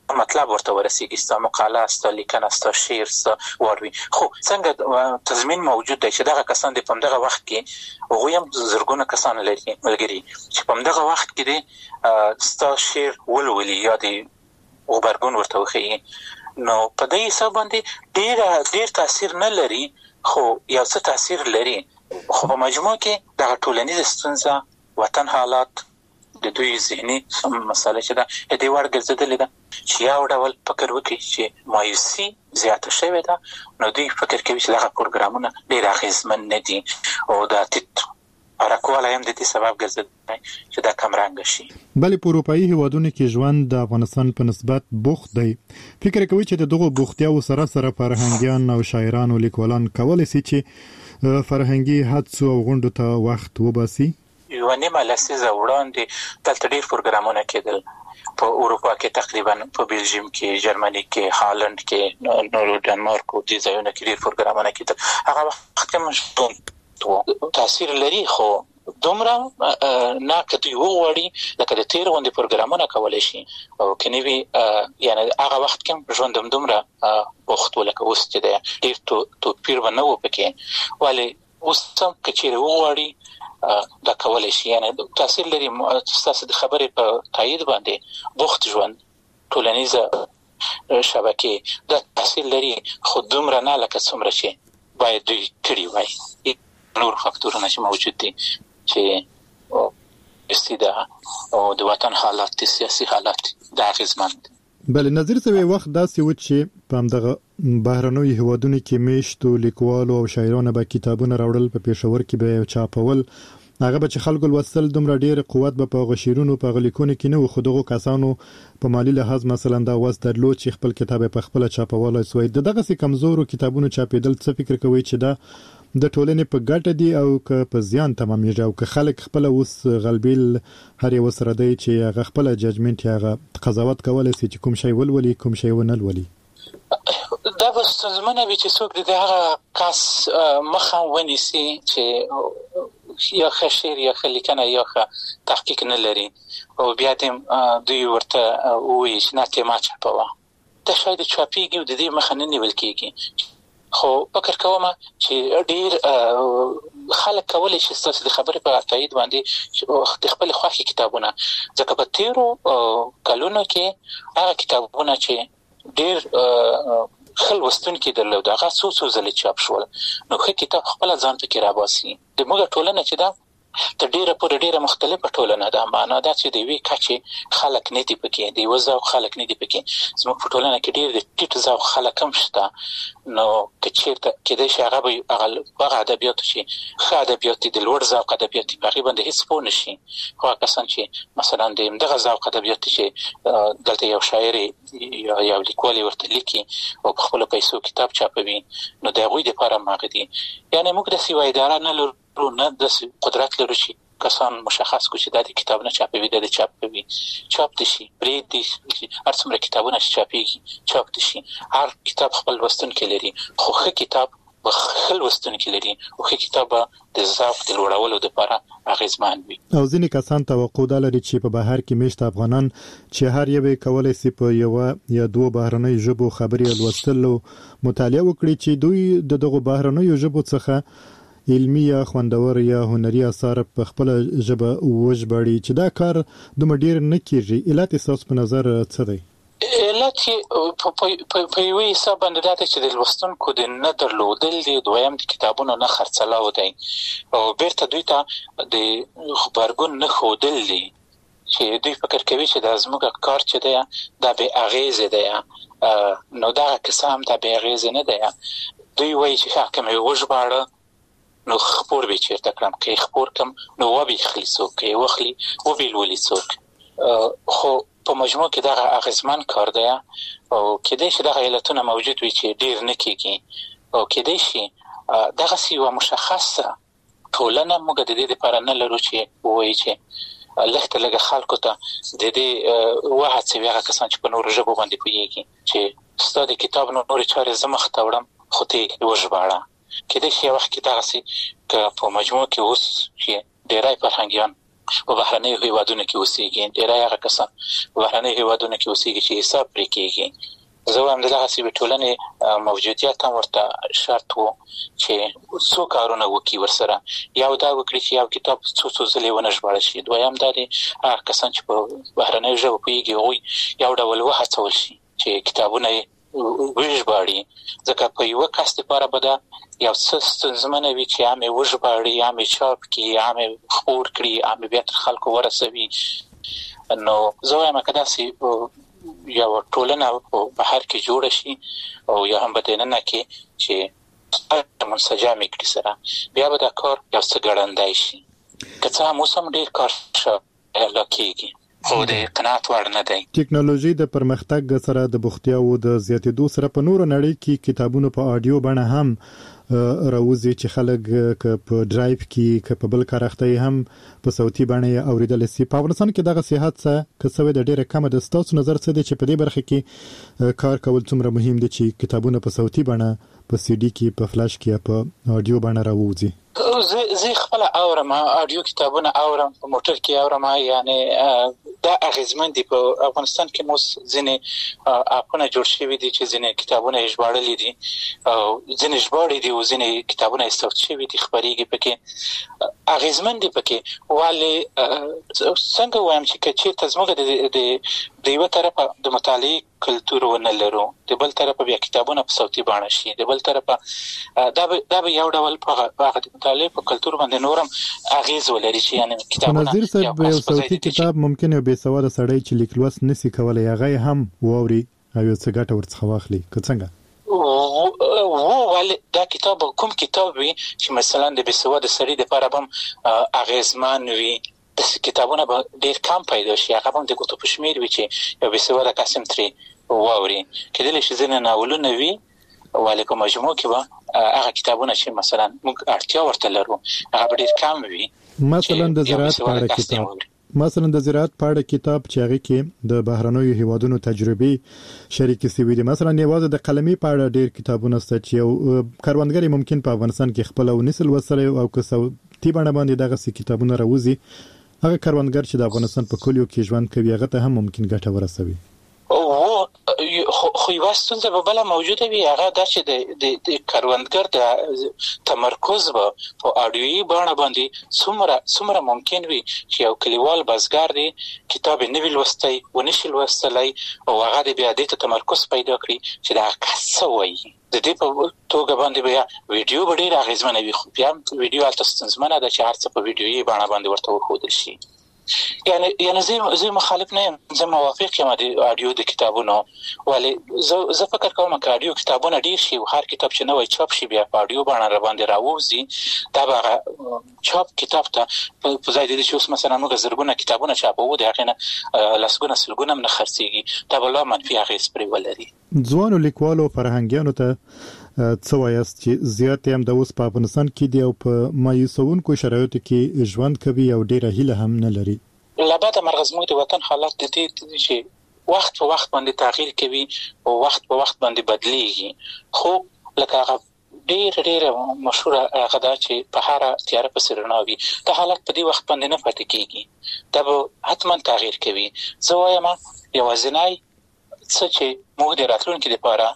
مطلب ورته ورسیږي، ستا مقاله، ستا لیکنه، ستا شعر، ستا واروي. خو څنګه تضمین موجود دی چې دغه کسان د په دغه وخت کې هغوی هم زرګونه کسان لري ملګري چې په دغه وخت کې دی ستا شعر ولولي یا د غبرګون ورته وښیي، نو په دې حساب باندې ډېر ډېر تاثیر نه لري، خو یو څه تاثیر لري. خو په مجموع کې دغه ټولنیزه ستونزه، وطن حالات، د دوی ذهني مسله چې دا د دې وړ ګرځېدلې ده چې یو ډول فکر وکړي چې مایوسي زیاته شوې ده، نو دوی فکر کوي چې دغه پروګرامونه ډېر اغېزمن نه دي او دا ټیټ حرکواله هم د دې سبب ګرځي چې دا کمرنګ شي. بلې په اروپایي هیوادونو کې ژوند د افغانستان په نسبت بوخت دی. فکر کوي چې دغه بوختیاو سره سره فرهنګيان او شاعران او لیکوالان کولای شي چې فرهنګي حادثو او غونډو ته وخت وباسي. یو نیمه لسیزه وړاندې دلته ډېر پروګرامونه کېدل په اروپا کې، تقریبا په بلجیم کې، جرمني کې، هالند کې، نورو ډنمارک او دې ځایونو کې ډېر پروګرامونه کېدل. هغه وخت کې مشهور تاثیر لري، خو دومره نه که دوی وغواړي لکه د تیر غوندې پروګرامونه کولی شي او که نه وي، یعنې هغه وخت کې ژوند همدومره بوخت و لکه اوس چې دی، ډېر توپیر به نه و پکې. ولې اوس هم که چېرې وغواړي دا کولای شي، یعنی تاثیر لري. تاسو د خبرې په تایید باندې بوخت ژوند، ټولنیزه شبکې دا تاثیر لري، خو دومره نه لکه څومره چې باید دوی کړي وای. نور فاکتورونه چې موجود دي چې استیدا او د وطن حالات، د سیاسي حالات دا اغېزمن دي. بل نظر څه وخت داسې و چې په همدغه بهرنوي هیوادونو کې میشتو لیکوالو او شاعرانو به کتابونه راوړل، په پېښور کې به چاپول، هغه به چې خلکو لوستل، دومره ډېر قوت به په غشیرونو په غلیکونو کې نه و، خو دغه کسانو په مالی لحاظ مثلا دا وس درلود چې خپل کتاب په خپل چاپول سوی. دغه سي کمزورو کتابونو چاپېدل څه فکر کوي چې دا د ټولنې په ګټه دي او که په زیان تمامېږي، او که خلک خپل اوس غلبیل هر یو سره دی چې هغه خپل ججمنټ هغه قضاوت کولای شي چې کوم شی ولولي کوم شی ونه لولي؟ دا به ستونزمنه وي چې څوک د هغه کس مخه ونیسي چې یا ښه شعر یا ښه لیکنه یا ښه تحقیق نه لري او بیا دې دوی ورته ووایي چې نه ته ما چاپوه. دا شاید چاپېږي او د دې مخه نه نیول کېږي. خو فکر کوم چې ډېر خلک کولی شي ستاسو د خبرې په تایید باندې د خپل خوښې کتابونه، ځکه په تیرو کلونو کې هغه کتابونه چې ډېر ښه لوستونکي درلود هغه څو څو ځلې چاپ شول، نو ښه کتاب خپله ځان پکې راباسي. د موږ ټولنه چې ده تر ډېره پورې ډېره مختلفه ټولنه ده، معنا دا چې د یوې کچې خلک نه دي پکې، د یوه ذوق خلک نه دي پکې. زموږ په ټولنه کې ډېر د ټیټ ذوق خلک هم شته، نو که چېرته کېدای شي هغه به هغه ادبیاتو چې ښه ادبیات دي، د لوړ ذوق ادبیات دي، په هغې باندې هېڅ پوه نه شي. خو هغه کسان چې مثلا د همدغه ذوق ادبیات دي چې دلته یو شاعر یا یو لیکوال ورته لیکي او په خپلو پیسو کتاب چاپوي، نو د هغوی دپاره هم هغه دي. یعنې موږ داسې یوه اداره نه لرو، نه داسې قدرت لرو چې کسان مشخص کړو چې دا د کتاب نه چاپوي، دا د چاپوي. چاپ دي شي، پرېږدي هر څومره کتابونه چې چاپېږي چاپ دي شي. هر کتاب خپل لوستونکی لري، خو ښه کتاب به ښه لوستونکي لري او ښه کتاب به د ذوق د لوړولو دپاره اغېزمن وي. او ځینې کسان توقع دا لري چې په بهر کې میشته افغانان چې هر یو یې کولی شي په یوه یا دوه بهرنیو ژبو خبرې لوستل او مطالعه وکړي، چې دوی د دغو بهرنیو ژبو څخه علمي یا خوندور یا هنري اثار په خپل ژبه وژباړي، چې دا کار دومره ډېر نه کېږي. علت ستاسو په نظر څه دی؟ علت په یوه حساب باندې دا دی چې د لوستونکو د نه درلودل دی، دویم د کتابونو نه خرڅلاو دی او بیرته دوی ته د غبرګون نه ښودل دي، چې دوی فکر کوي چې دا زموږ کار چې دی دا بې اغېزې دی. نو دغه کیسه هم دا بې اغېزې نه دی. دوی وایي چې ښه که مې وژباړه نو خپور به چیرته کړم، که یې خپور کړم نو وبې خلي څوک، که یې وخلي وبې لولي څوک. خو په مجموع کې دغه اغېزمن کار دی او کېدای شي دغه علتونه موجود وي چې ډېر نه کېږي، او کېدای شي دغسې یوه مشخصه ټولنه موږ د دې دپاره نه لرو چې ووایي چې لږ ته لږه خلکو ته د دې وهڅوي هغه کسان چې په نورو ژبو باندې پوهېږي چې ستا د کتاب نورې چارې زه مخته وړم خو ته یې وژباړه. کېدای شي یو وخت کې دغسې که په مجموع کې اوس چې ډېری فرهنګیان په بهرنیو هیوادونو کې اوسېږي، ډېری هغه کسان په بهرنیو هیوادونو کې اوسېږي چې حساب پرې کېږي. زه وایم دغسې ټولنې موجودیت هم ورته شرط و چې څو کارونه وکړي ورسره. یو دا وکړي چې یو کتاب څو څو ځلې ونه ژباړل شي. دویم دا دی هغه کسان چې په بهرنیو ژبو پوهېږي هغوی یو ډول وهڅول شي چې کتابونه یې وژباړي، ځکه په یوه کس دپاره به دا یو څه ستونزمنه وي چې هم یې وژباړي، هم یې چاپ کړي، هم یې خپور کړي، هم یې بیا تر خلکو ورسوي. نو زه وایم که داسې یو ټولنه په بهر کې جوړه شي او یا هم په دننه کې چې منسجمې کړي سره، بیا به دا کار یو څه ګړندی شي. که څه هم اوس هم ډېر کار شاله کېږي خو د قناعت وړ نه دی. ټکنالوژي د پرمختګ سره د بوختیاوو د زیاتېدو سره په نورو نړۍ کې کتابونو په آډیو بڼه هم راوځي چې خلک ک په ډرایو کې ک په بل کار اخته هم په صوتي باندې اوریدل سي. په افغانستان کې دغه صحت څه کسوي د ډیره کم د ستاسو نظر څه دی چې په دې برخه کې کار کول څومره مهم دي چې کتابونه په صوتي باندې په سی ډي کې په فلاش کې په آډیو باندې راوځي؟ زه زه خپل اورم آډیو کتابونه اورم، په موټر کې اورم، یعنی دا اغیزمن دي. په افغانستان کې مو ځینې اپونه جوړ شوي دي چې ځینې کتابونه یې ژباړلي دي او ځینې ژباړي دي او ځینې کتابونه یې صوت شوي دي خپرېږي پکې. اغیزمن دي پکې، ولې څنګه وایم چې که چېرته زموږ د د یوه طرفه د مطالعې کلتور ونه لرو، د بل طرفه بیا کتابونه په صوتي بڼه شي، د بل طرفه دا به دا به یو ډول په هغه د مطالعې په کلتور باندې نورم اغیز ولري چې یعنی کتابونه نظیر صاحب یو صوتي کتاب ممکن یو بې سواده سړی چې لیک لوست نسی کولای هغه هم واوري او یو څه ګټه ورڅخه واخلي. که څنګه وو ولې دا کتاب کوم کتاب وي چې مثلا د بې سواده سړي دپاره هم اغیزمن وي، د کتابونه به ډېر کم پیدا شي، هغه هم د ګوتو په شمېر وي چې یو بې سواده کس هم ترې واوري. کېدلی شي ځینې ناولونه وي ولې په مجموع کې به هغه کتابونه چې مثلا موږ اړتیا ورته لرو هغه به ډېر کم وي. مثلا د زراعت په اړه کتاب مثلا د زراعت په اړه کتاب چې هغه کې د بهرنیو هیوادونو تجربې شریک شوي دي. مثلا یوازې د قلمي په اړه ډېر کتابونه شته چې یو کاروانګر ممکن په افغانستان کې خپل او نسل وسره او که صوتي باندې باندې دغه سي کتابونه راوځي، هغه کاروانګر چې د افغانستان په کلیو کې ژوند کوي هغه ته هم ممکن ګټه ورسوي. او خو یوه ستونزه به بله موجوده وي، هغه دا چې د د کاروانګر د تمرکز به په آډیويي بڼه باندې څومره څومره ممکن وي چې یو کلیوال بزګر دی کتاب یې نه وي لوستی، ونه شي لوستلی او هغه د بیا دې ته تمرکز پیدا کړي چې دا کس څه وایي. د دې په توګه باندې بیا ویډیو به ډېره اغېزمنه وي، خو بیا ویډیو هلته ستونزمنه ده چې هر څه په ویډیويي بڼه باندې ورته وښودل شي. یعنی یعنی زه زه مخالف نه یم، زه موافق یم د آډیو د کتابونو، ولې زه زه فکر کوم چې آډیو کتابونه ډېر شي او هر کتاب چې نوی چاپ شي بیا په آډیو باندې را باندې راوځي، دا به چاپ کتاب ته په ځای د دې چې اوس مثلا موږ زرګونه کتابونه چاپوو د هغې نه لسګونه سلګونه هم نه خرڅېږي، دا به لا منفي اغېز پرې ولري. ځوانو لیکوالو فرهنګیانو ته څه وایاست چې زیات هم د اوس په افغانستان کې دی او په مایوسونکو شرایطو کې ژوند کوي او ډېره هیله هم نه لري؟ له بده مرغه زموږ د وطن حالات د دې چې وخت په وخت باندې تغییر کوي او وخت په وخت باندې بدلیږي، خو لکه هغه ډېر ډېر مشهوره هغه دا چې په هره تیاره پسې رڼا وي، دا حالت په دې وخت باندې نه پاتې کېږي، دا به حتما تغییر کوي. زه وایم یوازینی څه چې موږ د راتلونکي لپاره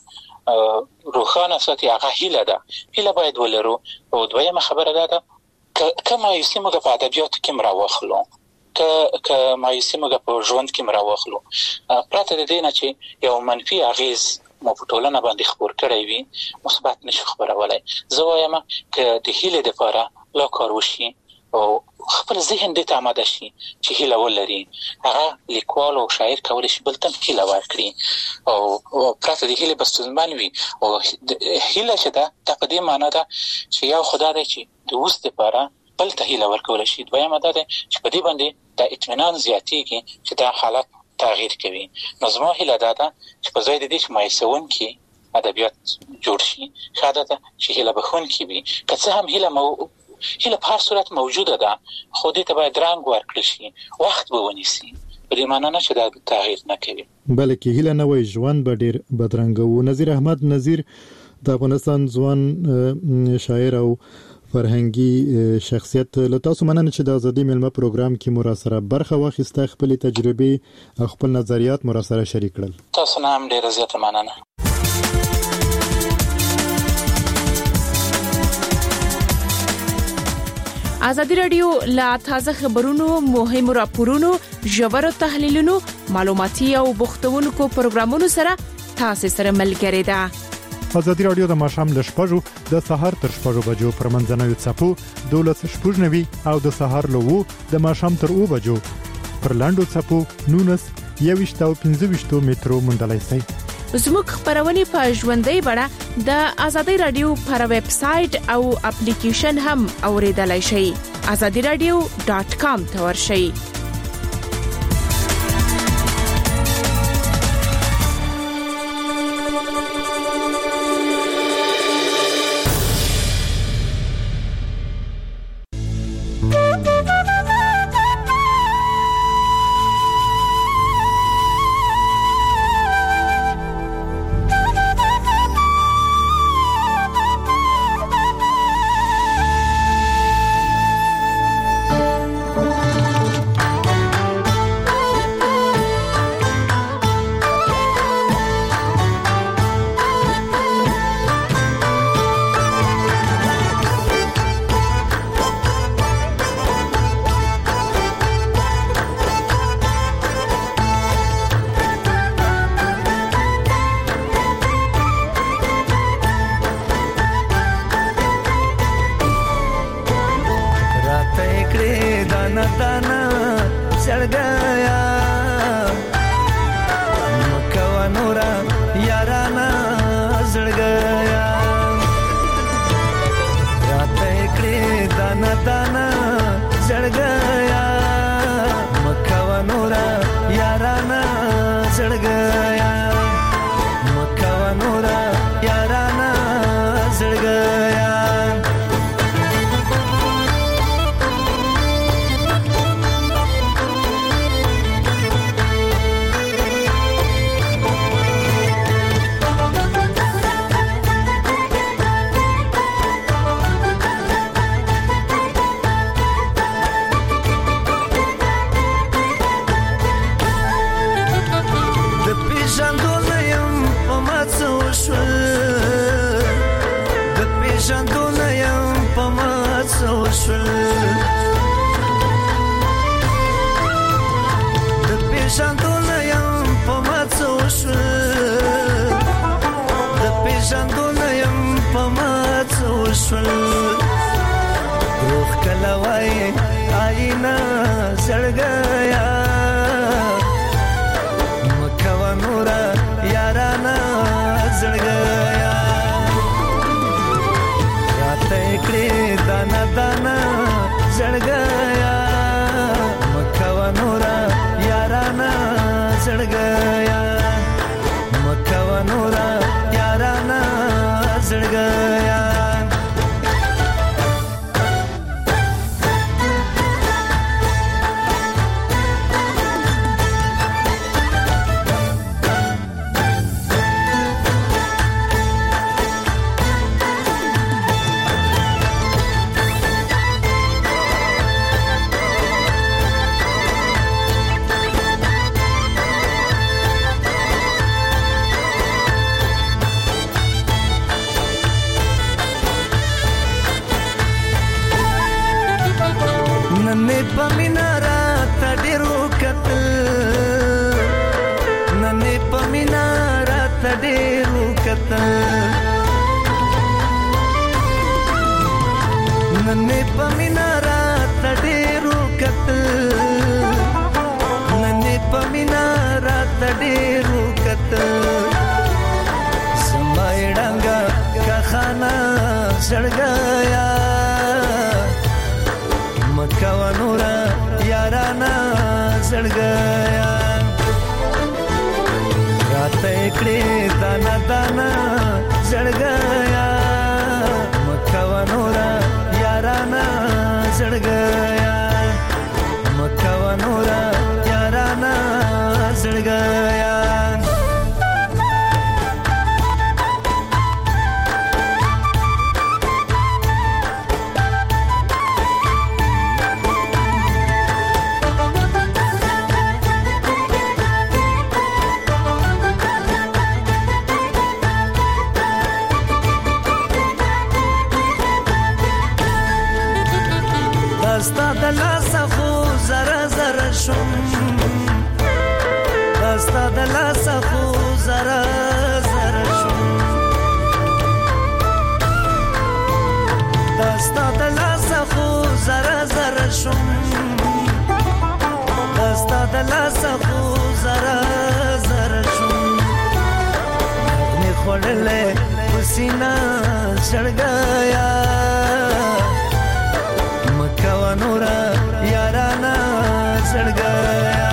روښانه ساتي هغه هیله ده، هیله باید ولرو. او دویمه خبره دا ده که مایوسي موږ په ادبیاتو کې هم راواخلو، که که مایوسي موږ په ژوند کې هم راواخلو، پرته د دې نه چې یو منفي اغېز مو په ټولنه باندې خپور کړی وي مثبت نشو خپرولی. زه وایم که د هیلې دپاره لا کار وشي او خپل ذهن دې ته آماده شي چې هیله ولري، هغه لیکوال او شاعر کولی شي بل ته هیله ورکړي او پرته د هیلې به ستونزمن وي. او هیله چې ده دا په دې معنا ده چې یو خو دا دی چې د اوس دپاره بل ته هیله ورکولی شي، دویمه دا دی چې په دې باندې دا اطمینان زیاتېږي چې دا حالت تغییر کوي. نو زما هیله دا ده چې په ځای د دې چې مایوسونکي ادبیات جوړ شي، ښه ده چې هیله بښونکي وي. که څه هم هیله مو هیله په هر صورت موجوده ده، خو دې ته باید رنګ ورکړل شي، وخت به ونیسي، په دې معنا نه چې دا تغییر نه کوي، بلکې هیله نه وای ژوند به ډېر بدرنګه و. نظیر احمد نظیر د افغانستان ځوان شاعر او فرهنګي شخصیت. له تاسو مننه چې د ازادي ملما پروګرام کې مو را سره برخه واخیسته، خپل تجربه او خپل نظریات مو را سره شریک کړل. تاسو نه هم ډیر زیاته مننه. ازادي رادیو لا تازه خبرونو، مهمو راپورونو، ژورو تحلیلونو، معلوماتي او بوختونکو پروګرامونو سره تاسو سره ملګری ده. ازادي رادیو د ماښام ل شپږو د سهار تر شپږو بجو پر منځنوي څپو دولس شپږنوي او د سهار له وو د ماښام تر اوو بجو پر لاندو څپو نونس یويشت او پنځه ویشت مترو مندلای شي. زموږ خبرونه په ژوندۍ بڼه د ازادي رادیو پر ویب سټ او اپلیکیشن هم اوریدلای شئ. azadi radio dot com ته ورشئ. داستا د لاسه خو زره زره شوم داستا د لاسه خو زره زره شوم داستا د لاسه خو زره زره شوم نغمې خوړلې پسینا چړګایا مکوا نورا یارانا چړګایا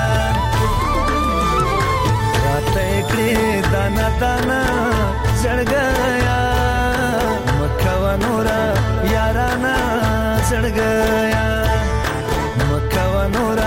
راته کړې دانا دانا چړګایا مکوا نورا یارانا چړګایا مکوا نورا